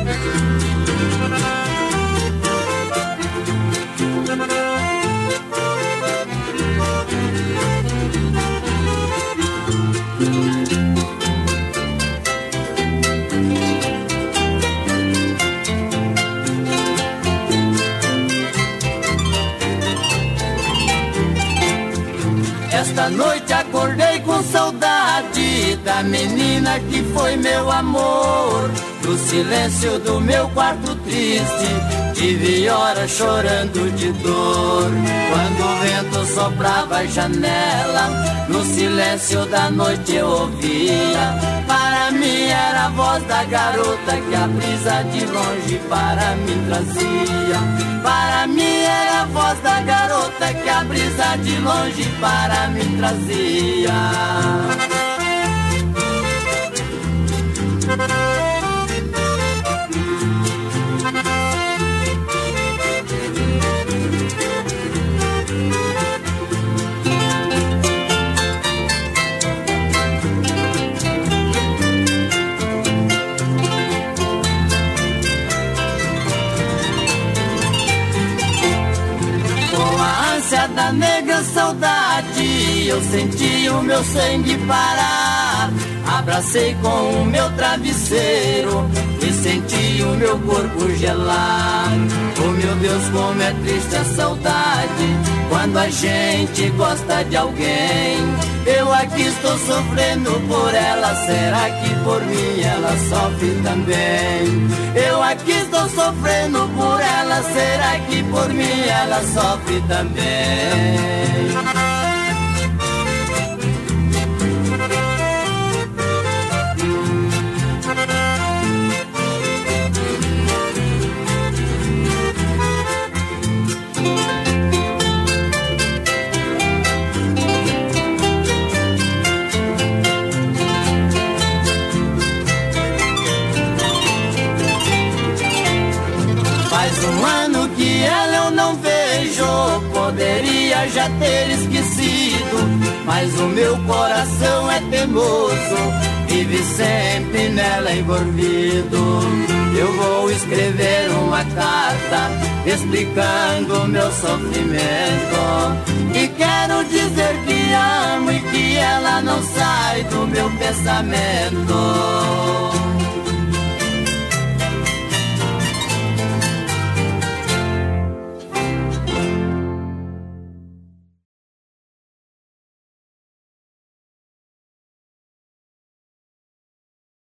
Esta noite acordei com saudade da menina que foi meu amor. No silêncio do meu quarto triste, tive horas chorando de dor. Quando o vento soprava a janela, no silêncio da noite eu ouvia. Para mim era a voz da garota que a brisa de longe para mim trazia. Para mim era a voz da garota que a brisa de longe para mim trazia. Da negra saudade, eu senti o meu sangue parar. Abracei com o meu travesseiro e senti o meu corpo gelar. Oh meu Deus, como é triste a saudade quando a gente gosta de alguém. Eu aqui estou sofrendo por ela, será que por mim ela sofre também? Eu aqui estou sofrendo por ela, será que por mim ela sofre também? Poderia já ter esquecido, mas o meu coração é teimoso, vive sempre nela envolvido. Eu vou escrever uma carta explicando o meu sofrimento, e quero dizer que amo e que ela não sai do meu pensamento.